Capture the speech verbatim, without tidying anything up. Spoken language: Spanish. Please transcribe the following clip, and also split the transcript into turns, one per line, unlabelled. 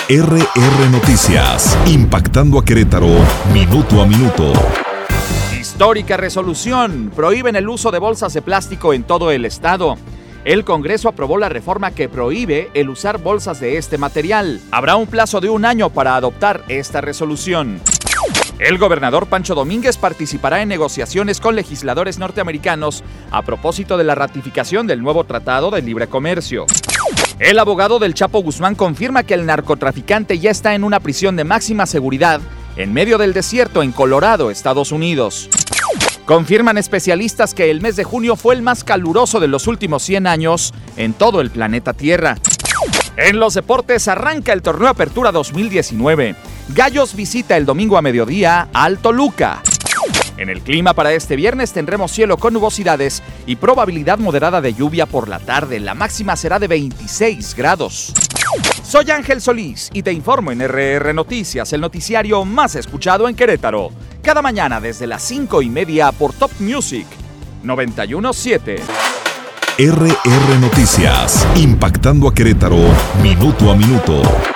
R R Noticias, impactando a Querétaro, minuto a minuto.
Histórica resolución. Prohíben el uso de bolsas de plástico en todo el estado. El Congreso aprobó la reforma que prohíbe el usar bolsas de este material. Habrá un plazo de un año para adoptar esta resolución. El gobernador Pancho Domínguez participará en negociaciones con legisladores norteamericanos a propósito de la ratificación del nuevo Tratado de Libre Comercio. El abogado del Chapo Guzmán confirma que el narcotraficante ya está en una prisión de máxima seguridad en medio del desierto en Colorado, Estados Unidos. Confirman especialistas que el mes de junio fue el más caluroso de los últimos cien años en todo el planeta Tierra. En los deportes arranca el Torneo Apertura dos mil diecinueve. Gallos visita el domingo a mediodía al Toluca. En el clima para este viernes tendremos cielo con nubosidades y probabilidad moderada de lluvia por la tarde. La máxima será de veintiséis grados. Soy Ángel Solís y te informo en R R Noticias, el noticiario más escuchado en Querétaro. Cada mañana desde las cinco y media por Top Music noventa y uno punto siete.
R R Noticias, impactando a Querétaro, minuto a minuto.